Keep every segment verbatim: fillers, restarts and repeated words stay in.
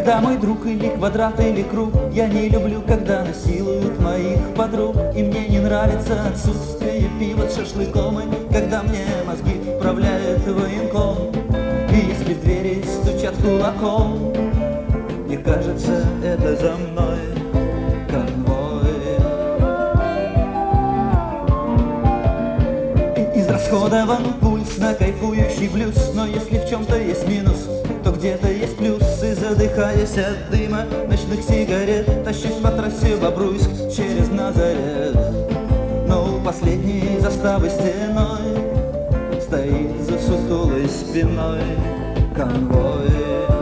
когда мой друг или квадрат, или круг. Я не люблю, когда насилуют моих подруг. И мне не нравится отсутствие пива с шашлыком. И когда мне мозги вправляет военком. И если в двери стучат кулаком, мне кажется, это за мной конвой. И израсходован пульс на кайфующий блюз. Но если в чем-то есть минус, то где-то есть плюс. И задыхаясь от дыма ночных сигарет, тащусь по трассе Бобруйск через Назарет. Но у последней заставы стеной стоит за сутулой спиной конвой.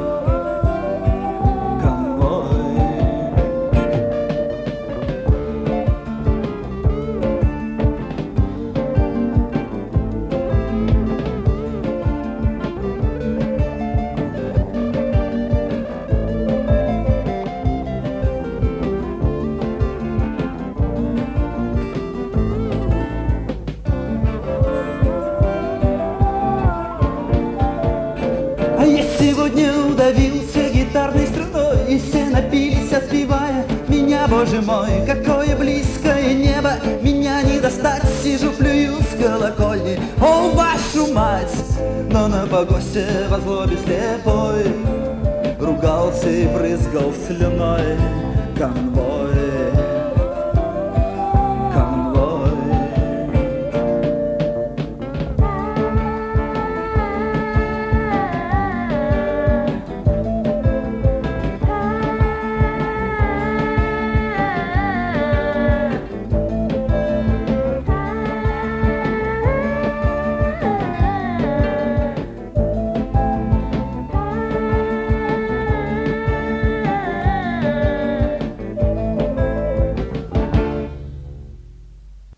А я сегодня удавился гитарной струной, и все напились, отпевая меня, боже мой. Какое близкое небо, меня не достать. Сижу, плюю с колокольни, о, вашу мать! Но на погосте во злобе слепой ругался и брызгал слюной конвой.